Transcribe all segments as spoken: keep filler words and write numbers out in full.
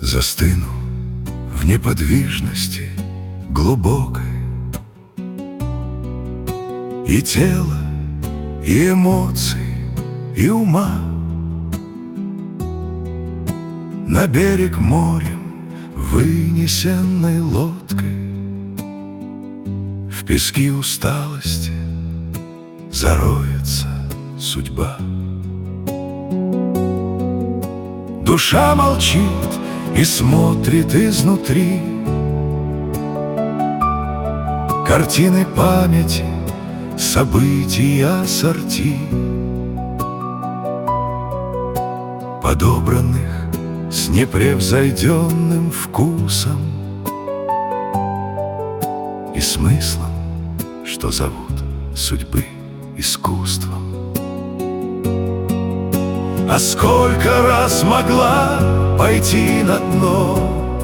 Застыну в неподвижности глубокой, и тела, и эмоций, и ума. На берег морем вынесенной лодкой, в пески усталости зароется судьба. Душа молчит и смотрит изнутри картины памяти, события ассорти, подобранных с непревзойденным вкусом и смыслом, что зовут судьбы искусством. А сколько раз могла пойти на дно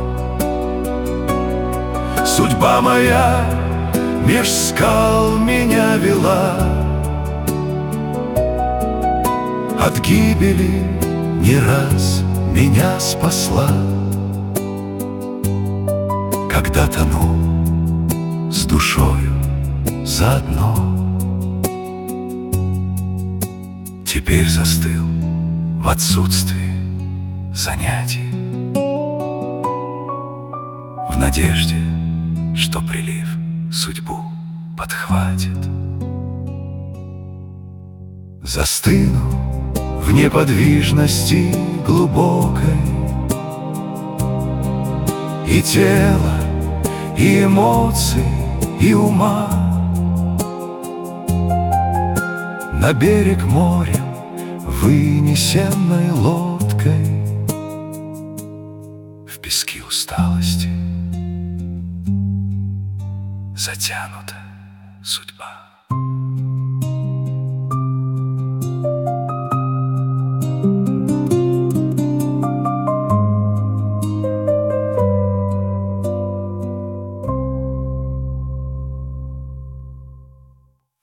судьба моя, меж скал меня вела. От гибели не раз меня спасла, когда тонул с душою заодно. Теперь застыл в отсутствии занятий, в надежде, что прилив судьбу подхватит. Застыну в неподвижности глубокой, и тело, и эмоций, и ума. На берег морем вынесенной лодкой, в пески усталости затянута судьба.